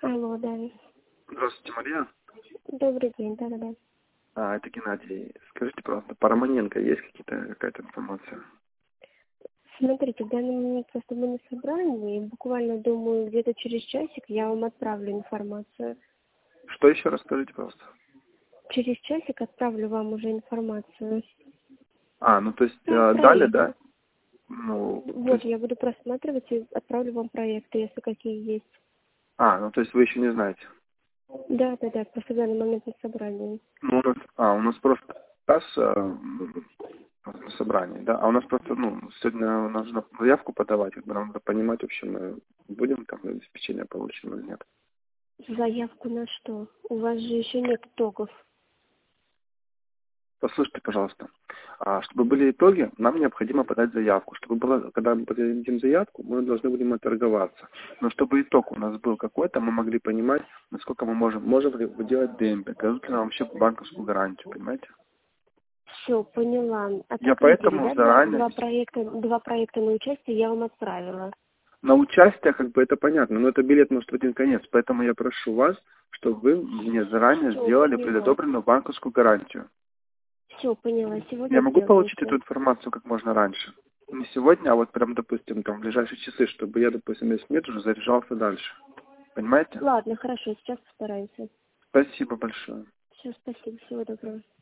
Алло, да. Здравствуйте, Мария. Добрый день, да-да-да. Это Геннадий. Скажите, пожалуйста, по Романенко есть какая-то информация? Смотрите, в данный момент просто мы на собрании, буквально, думаю, где-то через часик я вам отправлю информацию. Что еще раз скажите, пожалуйста? Через часик отправлю вам уже информацию. Ну то есть Ну, дали, проект. да? Ну, то Вот, есть, я буду просматривать и отправлю вам проекты, если какие есть. ну то есть вы еще не знаете. Да-да-да, просто в данный момент на собрании. Ну, у нас просто раз на собрании, да, а у нас просто, сегодня нужно заявку подавать, как бы нам надо понимать, вообще мы будем там обеспечение получим или нет. Заявку на что? У вас же еще нет итогов. Послушайте, пожалуйста, чтобы были итоги, нам необходимо подать заявку. Чтобы было, когда мы подадим заявку, мы должны будем отторговаться. Но чтобы итог у нас был какой-то, мы могли понимать, насколько мы можем ли делать демпинг, дадут ли нам вообще банковскую гарантию, понимаете? Все, поняла. А Я так видели, поэтому да, заранее... два проекта на участие я вам отправила. На участие, как бы, это понятно, но это билет может в один конец. Поэтому я прошу вас, чтобы вы мне заранее Все, сделали поняла. предодобренную банковскую гарантию. Все, поняла. Я Сегодня могу получить эту сделаете. информацию как можно раньше? Не сегодня, а вот прям, допустим, там в ближайшие часы, чтобы я, допустим, если нет, уже заряжался дальше. Понимаете? Ладно, хорошо, сейчас постараемся. Спасибо большое. Все, спасибо, всего доброго.